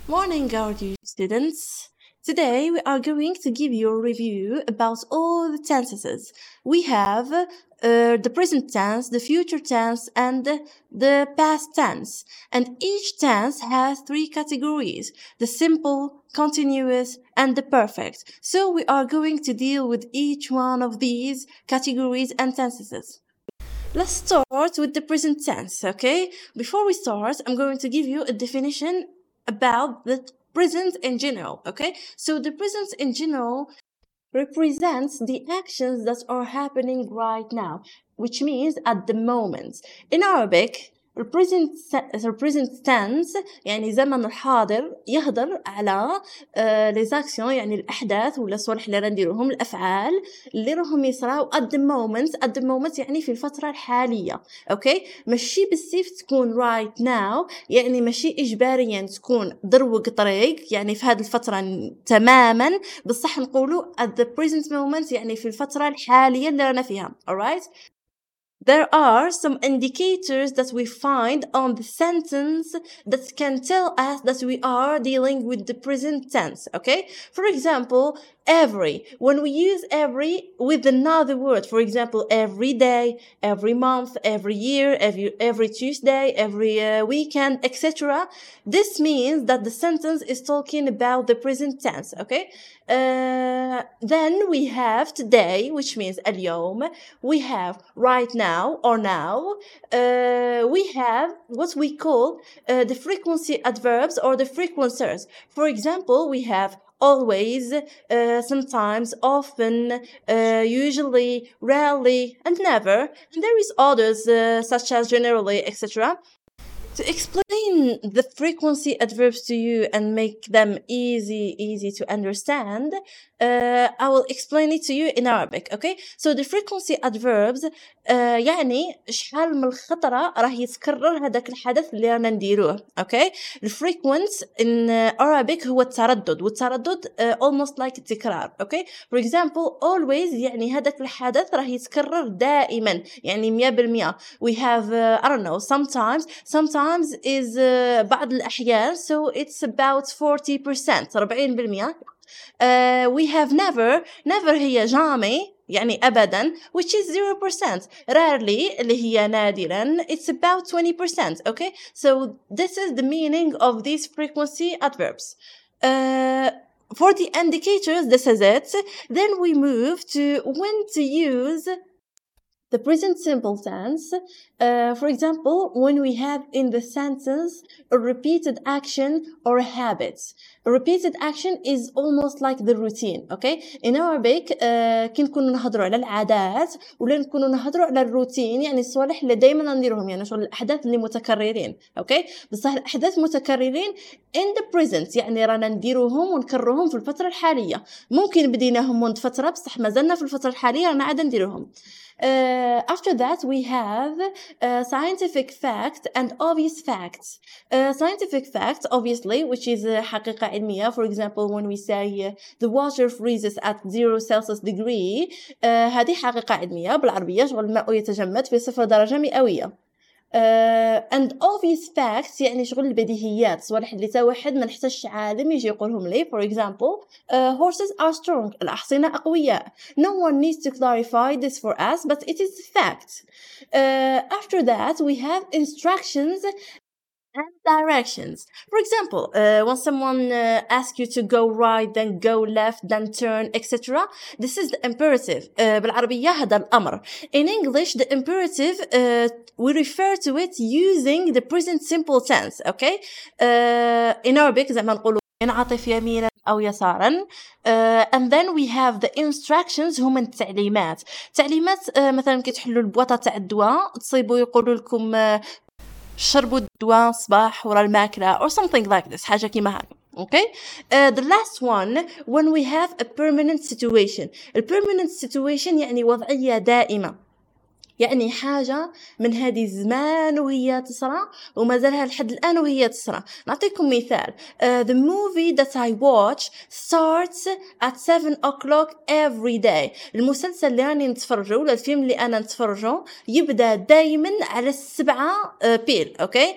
Morning, our dear students. Today we are going to give you a review about all the tenses. We have the present tense, the future tense, and the past tense. And each tense has three categories: the simple, continuous, and the perfect. So we are going to deal with each one of these categories and tenses. Let's start with the present tense, okay? Before we start, I'm going to give you a definition about the present in general, okay? So the present in general represents the actions that are happening right now, which means at the moment. In Arabic, represent tense يعني زمن الحاضر يهضر على les actions يعني الأحداث ولا الصالح اللي نديروهم الأفعال اللي راهم يصراو at the moment يعني في الفترة الحالية أوكي ماشي بالسيف تكون right now يعني ماشي إجباريا تكون دروق طريق يعني في هذه الفترة تماما بصح نقولوا at the present moment يعني في الفترة الحالية اللي رانا فيها alright. There are some indicators that we find on the sentence that can tell us that we are dealing with the present tense, okay? For example, every. When we use every with another word, for example, every day, every month, every year, every Tuesday, every weekend, etc., this means that the sentence is talking about the present tense, okay? Then we have today, which means اليوم. We have right now or now. We have what we call the frequency adverbs or the frequencers. For example, we have always, sometimes, often, usually, rarely, and never. And there is others such as generally, etc. To explain the frequency adverbs to you and make them easy to understand, I will explain it to you in Arabic, okay? So the frequency adverbs يعني شحال من الخطرة راه يتكرر هذاك الحدث اللي رانا نديروه, okay? The frequent in Arabic هو التردد, والتردد almost like التكرار, okay? For example, always يعني هذاك الحدث راه يتكرر دائما, يعني 100%. We have, I don't know, sometimes is بعض الأحيان, so it's about 40%, 40%. We have never هي jamais يعني أبدا, which is 0%. Rarely اللي هي نادرا, it's about 20%, okay? So this is the meaning of these frequency adverbs. For the indicators, this is it. Then we move to when to use the present simple tense. For example, when we have in the sentence a repeated action or a habit. A repeated action is almost like the routine, okay? In Arabic, كي نكونوا نهضروا على العادات ولا نكونوا نهضروا على الروتين, يعني الصوالح اللي دايما نديروهم, يعني شغل الأحداث اللي متكررين, okay? بصح الأحداث متكررين in the present, يعني رانا نديروهم ونكررهم في الفترة الحالية. ممكن بديناهم منذ فترة بصح ما زلنا في الفترة الحالية رانا عادا نديروهم. After that, we have scientific fact and obvious facts. Scientific fact, obviously, which is حقيقة علمية. For example, when we say the water freezes at 0 Celsius degree, هذه حقيقة علمية بالعربية, شغل الماء يتجمد في 0 درجة مئوية. And obvious facts يعني شغل البديهيات, صوالح اللي تا واحد ما نحتاجش عالم يجي يقولهم لي. For example, horses are strong, الأحصنة أقوياء. No one needs to clarify this for us, but it is fact. After that, we have instructions and directions. For example, when someone asks you to go right, then go left, then turn, etc., this is the imperative. بالعربية هذا الأمر. In English, the imperative, we refer to it using the present simple tense, okay? In Arabic, زعما نقولوا ينعطف يمينا أو يسارا. And then we have the instructions, هم التعليمات. تعليمات مثلا كي تحلوا البواطة تاع الدواء تصيبوا يقولوا لكم شربوا الدواء صباح ورا الماكلة or something like this, حاجة كيما هكا. Okay? The last one, when we have a permanent situation. A permanent situation يعني وضعية دائمة, يعني حاجة من هذه الزمان وهي تصرى وما زالها لحد الآن وهي تصرى. نعطيكم مثال. The movie that I watch starts at 7 o'clock every day. المسلسل اللي راني نتفرجه ولا الفيلم اللي أنا نتفرجه يبدأ دايما على 7 بيل, okay?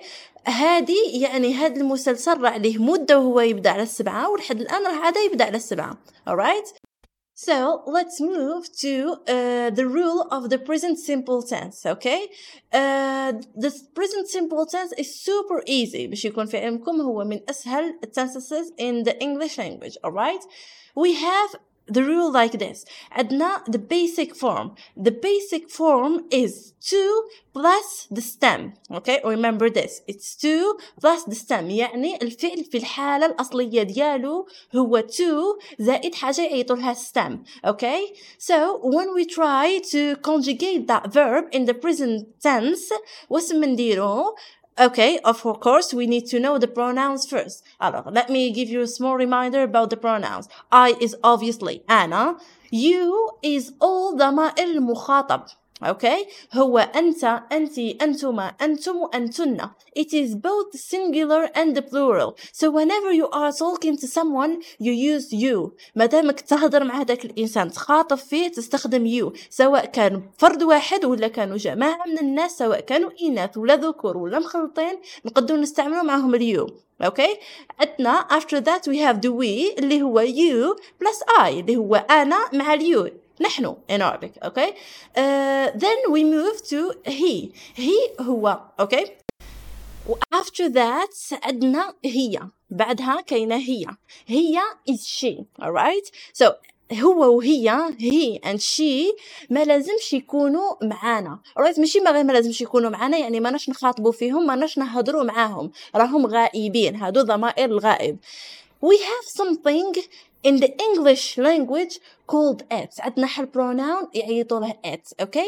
هادي يعني هاد المسلسل راه عليه مدة وهو يبدأ على 7 ولحد الآن راه عاد يبدأ على 7. alright. So let's move to the rule of the present simple tense. Okay, the present simple tense is super easy باش يكون في علمكم هو من أسهل tenses in the English language. Alright, we have the rule like this. عندنا the basic form. The basic form is to plus the stem. Okay, remember this. It's to plus the stem. يعني الفعل في الحالة الأصلية ديالو هو to زائد حاجة يعيطولها stem. Okay, so when we try to conjugate that verb in the present tense واش منديرو؟ Okay, of course, we need to know the pronouns first. Alors, let me give you a small reminder about the pronouns. I is obviously أنا. You is all ضمائر المخاطب. Okay, هو أنت, أنتي, أنتما, أنتم, أنتن. It is both singular and plural. So whenever you are talking to someone, you use you. مادامك تهضر مع هذاك الإنسان تخاطب فيه تستخدم you. سواء كان فرد واحد ولا كانوا جماعة من الناس، سواء كانوا إناث ولا ذكور ولا مخلطين، نقدر نستعملوا معهم اليو. Okay, عندنا after that we have the we اللي هو you plus I اللي هو أنا مع اليو. نحن in Arabic. Okay, then we move to he. He هو. Okay, after that عندنا هي، بعدها كاينة هي is she. Alright, so هو وهي he and she ما لازمش يكونوا معانا. alright, ماشي ما لازمش يكونوا معانا يعني ما ناش نخاطبوا فيهم، ما ناش نهضروا معاهم، راهم غائبين، هادو ضمائر الغائب. We have something in the English language called it. عندنا حل pronoun يعيطوا له it. Okay,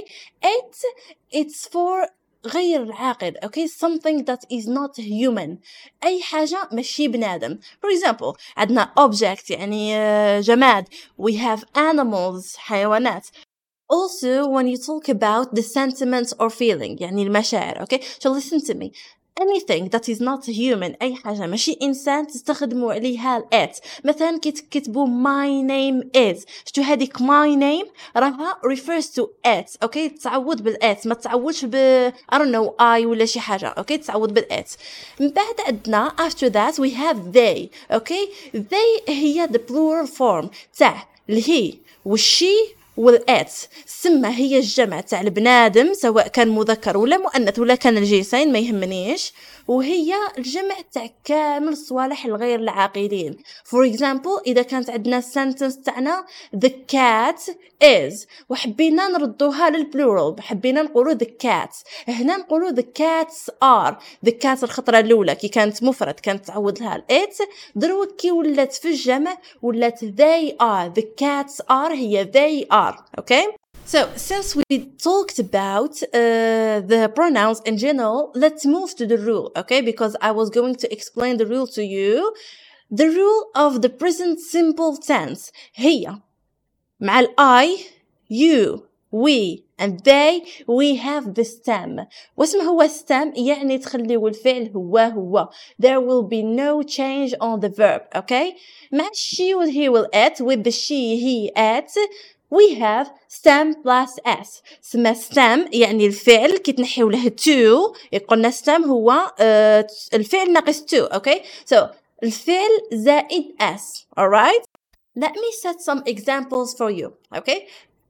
it's for غير العاقل. Okay, something that is not human. أي حاجة ماشي بنادم. For example, عندنا object يعني جماد. We have animals حيوانات. Also, when you talk about the sentiments or feeling يعني المشاعر. Okay, so listen to me. Anything that is not human أي حاجة ماشي إنسان تستخدموا عليها it. مثلا كتكتبوا my name is، شتو هذيك my name راها refers to it. okay, تعوض بالit، ما تعوضش I don't know I ولا شي حاجة. okay, تعوض بالit. من بعد عندنا after that we have they. okay, they هي the plural form تاع الهي والشي والات. سما هي الجمع تاع البنادم سواء كان مذكر ولا مؤنث ولا كان الجنسين ما يهمنيش، وهي الجمع تاع كامل الصوالح الغير العاقلين. For example, إذا كانت عندنا sentence تاعنا the cat is وحبينا نردوها للبلورال، حبينا نقولوا the cats، هنا نقولوا the cats are. the cats الخطرة الأولى كي كانت مفرد كانت تعود لها it، دروك كي ولات في الجمع ولات they are. the cats are هي they are. okay, so since we talked about the pronouns in general, let's move to the rule. okay, because I was going to explain the rule to you. The rule of the present simple tense هي مع I, you, we and they we have the stem. واسم هو stem يعني تخليو الفعل هو. There will be no change on the verb. okay, مع she will he will it with the she he it we have stem plus s. سما stem يعني الفعل كي تنحيو له to يقولنا stem هو الفعل ناقص to. okay, so الفعل زائد s. alright, let me set some examples for you. okay,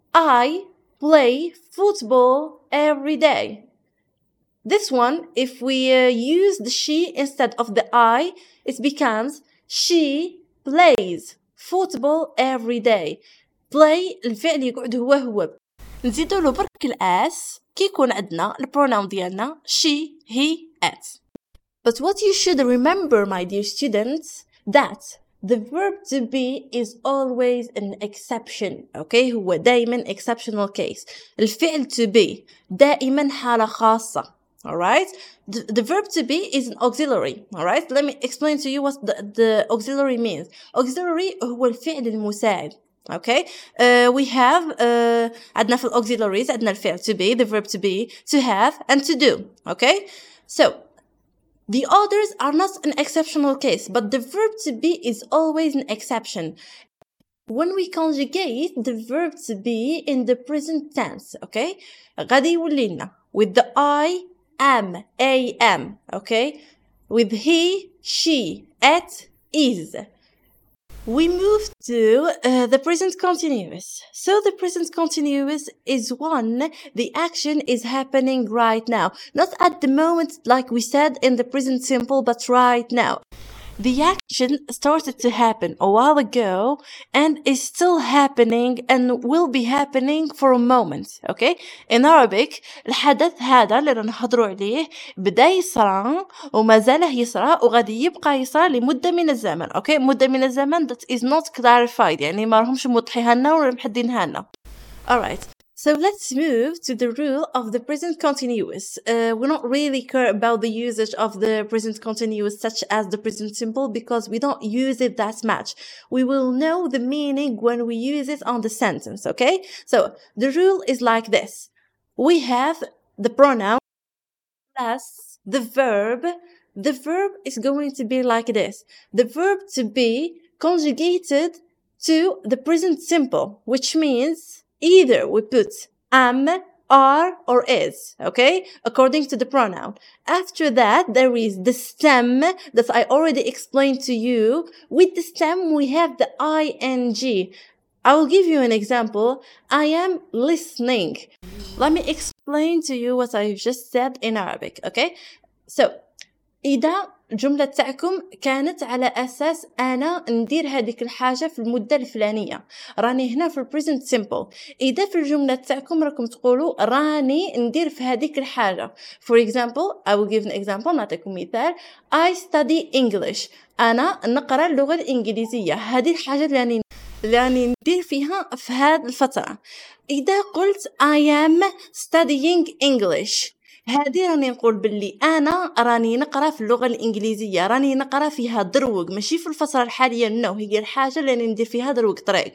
I play football every day. This one, if we use the she instead of the I, it becomes she plays football every day. play الفعل يقعد هو. نزيدو له برك الأس كي يكون عندنا البروناون ديالنا she, he, it. But what you should remember, my dear students, that the verb to be is always an exception. okay, هو دائما exceptional case. الفعل to be دائما حالة خاصة. alright, the verb to be is an auxiliary. alright, let me explain to you what the auxiliary means. auxiliary هو الفعل المساعد. okay, we have عندنا في auxiliaries عندنا الفعل to be, the verb to be, to have and to do. okay, so the others are not an exceptional case, but the verb to be is always an exception. When we conjugate the verb to be in the present tense, okay, غادي يولي لنا with the I am, am, okay, with he, she, it, is. We move to the present continuous. So the present continuous is one, the action is happening right now. Not at the moment, like we said in the present simple, but right now. The action started to happen a while ago and is still happening and will be happening for a moment. Okay? In Arabic, الحدث هذا اللي نحضروا عليه بدأ يصرى وما زال يصرى وغادي يبقى يصرى لمدة من الزمن. Okay? مدة من الزمن that is not clarified. يعني ما راهمش موضحيها لنا ولا محددينها لنا. Alright. So let's move to the rule of the present continuous. We don't really care about the usage of the present continuous such as the present simple because we don't use it that much. We will know the meaning when we use it on the sentence, okay? So the rule is like this. We have the pronoun plus the verb. The verb is going to be like this. The verb to be conjugated to the present simple, which means either we put am, are, or is, okay? According to the pronoun. After that, there is the stem that I already explained to you. With the stem, we have the ing. I will give you an example. I am listening. Let me explain to you what I've just said in Arabic, okay? So, إذا الجملة تاعكم كانت على أساس أنا ندير هذيك الحاجة في المدة الفلانية راني هنا في present simple. إذا في الجملة تاعكم راكم تقولوا راني ندير في هذيك الحاجة. For example, I will give an example. نعطيكم مثال. I study English. أنا نقرأ اللغة الإنجليزية. هذه الحاجة اللي راني ندير فيها في هذه الفترة. إذا قلت I am studying English. هذه راني نقول باللي أنا راني نقرأ في اللغة الإنجليزية راني نقرأ فيها دروق ماشي في الفترة الحالية نو هي الحاجة اللي ندير فيها دروق طريق.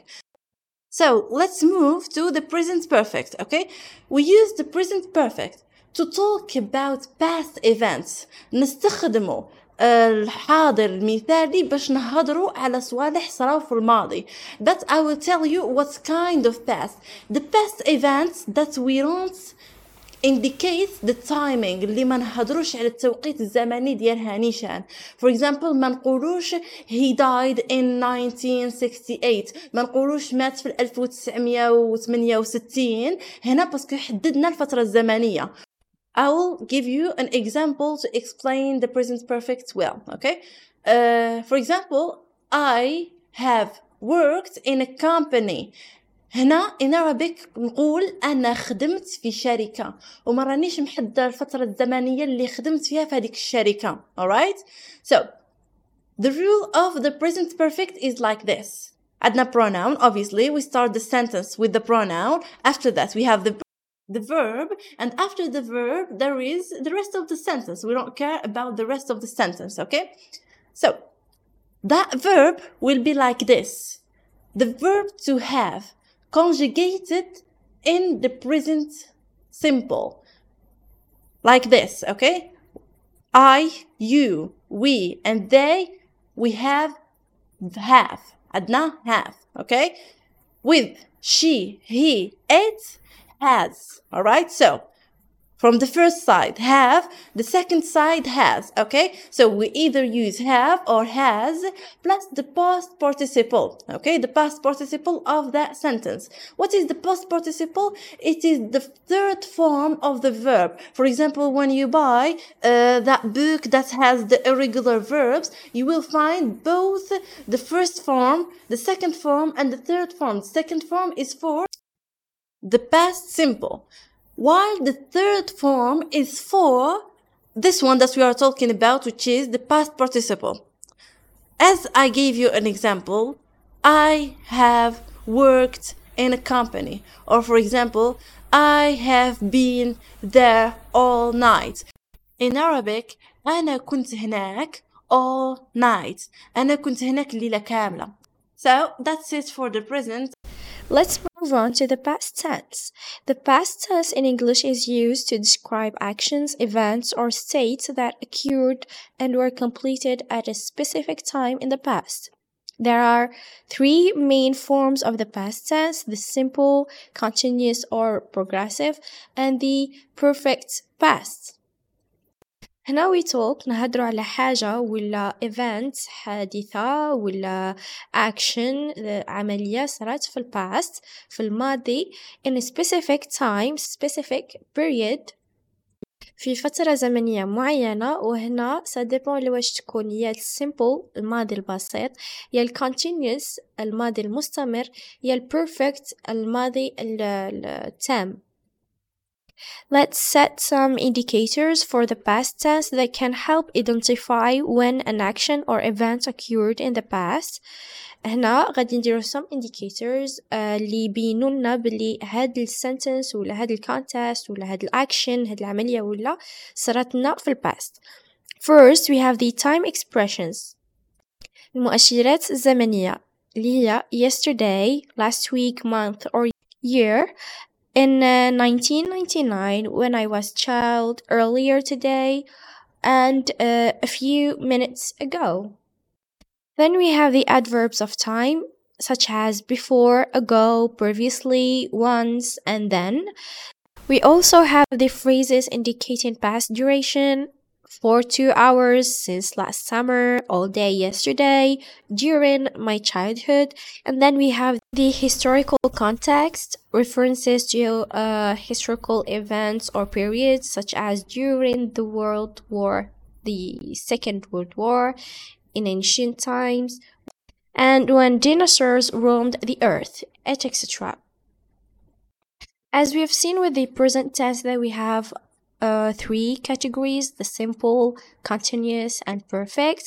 So let's move to the present perfect, okay? We use the present perfect to talk about past events. نستخدمه الحاضر المثالي باش نهضروا على صوالح صراو في الماضي. But I will tell you what kind of past. The past events that we don't indicates the timing اللي ما نهضروش على التوقيت الزمني ديالها نيشان. For example ما نقولوش he died in 1968 ما نقولوش مات في 1968 هنا باسكو حددنا الفترة الزمنية. I will give you an example to explain the present perfect well, okay? For example, I have worked in a company. هنا in Arabic نقول أنا خدمت في شركة وما رانيش محددة الفترة الزمنية اللي خدمت فيها في هذيك الشركة. Alright? So, the rule of the present perfect is like this. عندنا pronoun, obviously. We start the sentence with the pronoun. After that, we have the verb. And after the verb, there is the rest of the sentence. We don't care about the rest of the sentence, okay? So, that verb will be like this. The verb to have conjugated in the present simple. Like this, okay? I, you, we, and they, we have. عندنا have, okay? With she, he, it, has. Alright? So, from the first side, have. The second side, has. Okay? So, we either use have or has plus the past participle. Okay? The past participle of that sentence. What is the past participle? It is the third form of the verb. For example, when you buy that book that has the irregular verbs, you will find both the first form, the second form, and the third form. The second form is for the past simple. While the third form is for this one that we are talking about, which is the past participle. As I gave you an example, I have worked in a company. Or for example, I have been there all night. In Arabic, أنا كنت هناك all night. أنا كنت هناك الليلة كاملة. So that's it for the present. Let's move on to the past tense. The past tense in English is used to describe actions, events, or states that occurred and were completed at a specific time in the past. There are three main forms of the past tense: the simple, continuous, or progressive, and the perfect past. هنا we talk نهدرو على حاجة ولا event حادثة ولا action عملية صارت في past في الماضي in a specific time specific period في فترة زمنية معينة. وهنا ça dépend لواش تكون يا simple الماضي البسيط يا continuous الماضي المستمر يا perfect الماضي التام. Let's set some indicators for the past tense that can help identify when an action or event occurred in the past. هنا غادي نديرو some indicators اللي يبينوا لنا بلي هاد السنتنس ولا هاد الكونتكست ولا هاد الاكشن هاد العملية ولا صارت لنا في الباست. First we have the time expressions المؤشرات الزمنية اللي هي yesterday, last week, month or year. In 1999, when I was child, earlier today, and a few minutes ago. Then we have the adverbs of time, such as before, ago, previously, once, and then. We also have the phrases indicating past duration, for 2 hours, since last summer, all day yesterday, during my childhood. And then we have the historical context, references to historical events or periods such as during the World War, the Second World War, in ancient times, and when dinosaurs roamed the earth, etc. As we have seen with the present tense that we have 3 categories, the simple, continuous, and perfect.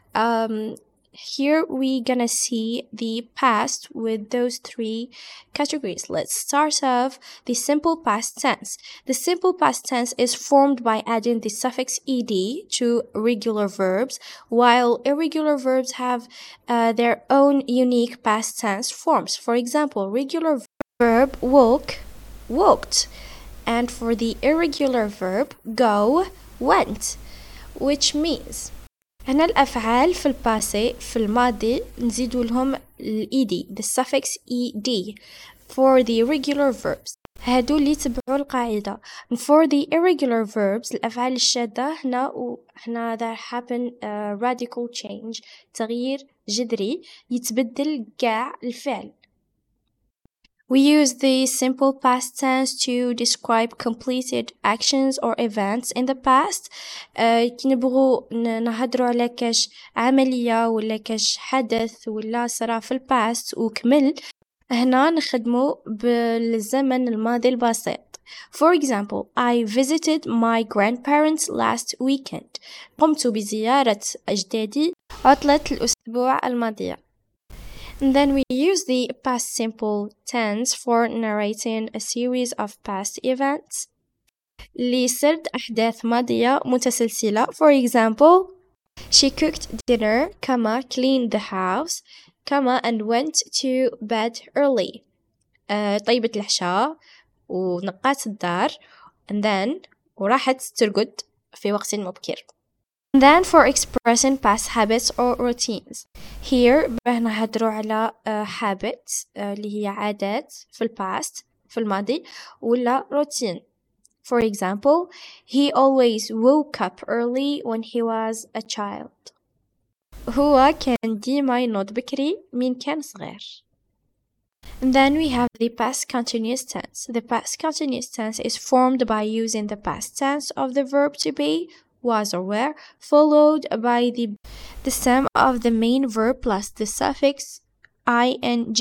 Here we're gonna see the past with those 3 categories. Let's start off the simple past tense. The simple past tense is formed by adding the suffix ed to regular verbs, while irregular verbs have their own unique past tense forms. For example, regular verb walk, walked. And for the irregular verb go, went, which means هنا الأفعال في الباسي في الماضي نزيدو لهم ed, the suffix ed for the irregular verbs. هادو اللي تبعوا القاعدة. And for the irregular verbs الأفعال الشاذة هنا there happen a radical change, تغيير جذري يتبدل كاع الفعل. We use the simple past tense to describe completed actions or events in the past. كي نبغو نهضرو على كاش عملية ولا كاش حدث ولا صرا في الباست وكمل هنا نخدمو بالزمن الماضي البسيط. For example, I visited my grandparents last weekend. قمت بزيارة أجدادي عطلة الأسبوع الماضية. And then we use the past simple tense for narrating a series of past events لسرد أحداث ماضية متسلسلة. For example, she cooked dinner, cleaned the house, and went to bed early. طيبت العشاء ونقات الدار and then وراحت ترقد في وقت مبكر. And then for expressing past habits or routines. Here بنهدرو على habits اللي هي عادات في الباست في الماضي ولا routine. For example, he always woke up early when he was a child. هو كان ديما ينوض بكري من كان صغير. And then we have the past continuous tense. The past continuous tense is formed by using the past tense of the verb to be, was or were, followed by the stem of the main verb plus the suffix ing.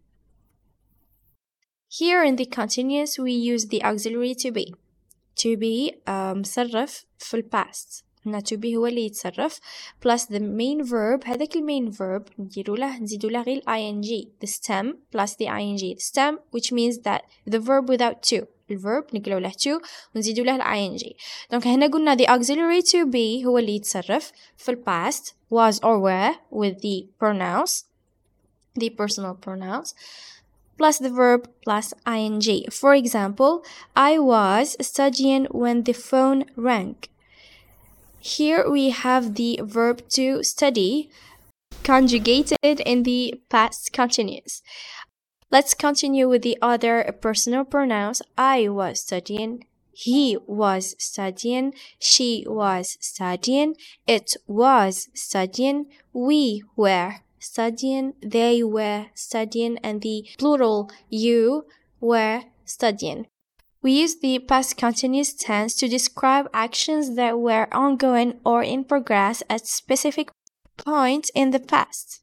Here in the continuous we use the auxiliary to be. To be مصرف في الباست. هنا to be هو اللي يتصرف plus the main verb. هذاك main verb نزيدو له غير ing, the stem plus the ing, the stem which means that the verb without to, الverb نقلو له to ونزيدو له ing. دونك هنا قلنا the auxiliary to be هو اللي يتصرف في الباست was or were with the pronouns, the personal pronouns plus the verb plus ing. For example, I was studying when the phone rang. Here we have the verb to study conjugated in the past continuous. Let's continue with the other personal pronouns. I was studying, he was studying, she was studying, it was studying, we were studying, they were studying, and the plural you were studying. We use the past continuous tense to describe actions that were ongoing or in progress at specific points in the past.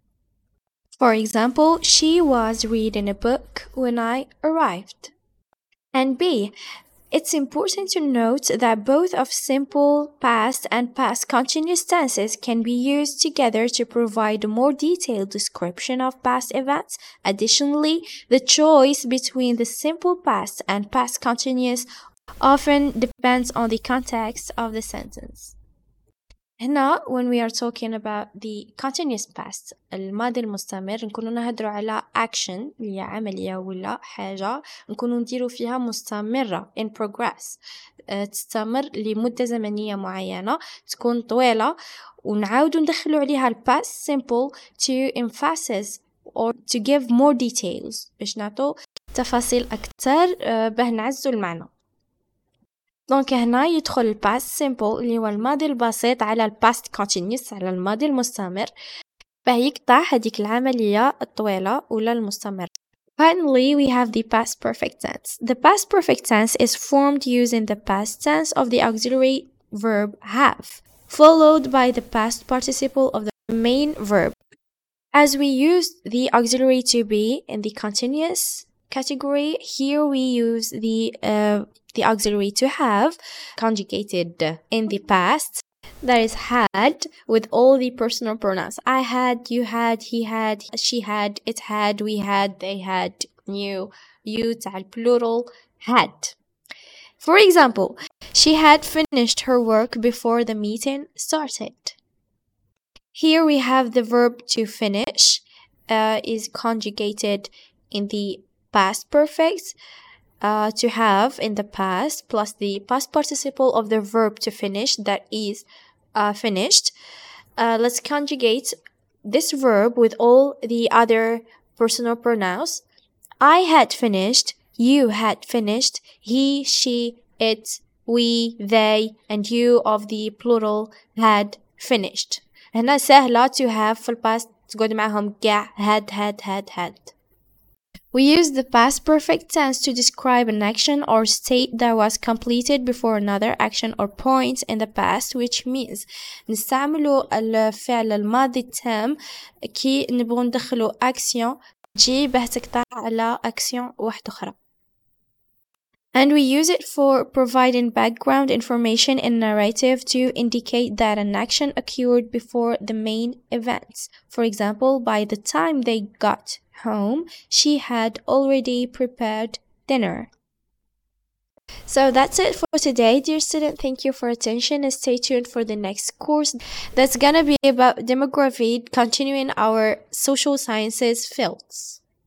For example, she was reading a book when I arrived. And B, it's important to note that both of simple past and past continuous tenses can be used together to provide a more detailed description of past events. Additionally, the choice between the simple past and past continuous often depends on the context of the sentence. هنا when we are talking about the continuous past الماضي المستمر نكونوا نهضروا على action اللي هي عملية ولا حاجة نكونوا نديروا فيها مستمرة in progress تستمر لمدة زمنية معينة تكون طويلة ونعاودوا ندخلوا عليها ال past simple to emphasize or to give more details باش نعطوا تفاصيل أكثر باه نعزوا المعنى. دونك هنا يدخل ال past simple اللي هو الماضي البسيط على ال past continuous على الماضي المستمر باه يقطع هذيك العملية الطويلة ولا المستمر. Finally, we have the past perfect tense. The past perfect tense is formed using the past tense of the auxiliary verb have, followed by the past participle of the main verb. As we used the auxiliary to be in the continuous category, here we use the auxiliary to have conjugated in the past, that is had, with all the personal pronouns. I had, you had, he had, she had, it had, we had, they had, you تاع plural had. For example, she had finished her work before the meeting started. Here we have the verb to finish is conjugated in the past perfect, to have in the past plus the past participle of the verb to finish, that is finished. Let's conjugate this verb with all the other personal pronouns. I had finished, you had finished, he, she, it, we, they, and you of the plural had finished. هنا سهلة to have في الباست تقعد معهم كاع had. We use the past perfect tense to describe an action or state that was completed before another action or point in the past, which means نستعملوا الفعل الماضي التام كي نبغوا ندخلوا action تجي باه تقطع على action واحدة أخرى. And we use it for providing background information in narrative to indicate that an action occurred before the main events. For example, by the time they got home, she had already prepared dinner. So that's it for today, dear student. Thank you for attention and stay tuned for the next course that's gonna be about demography, continuing our social sciences fields.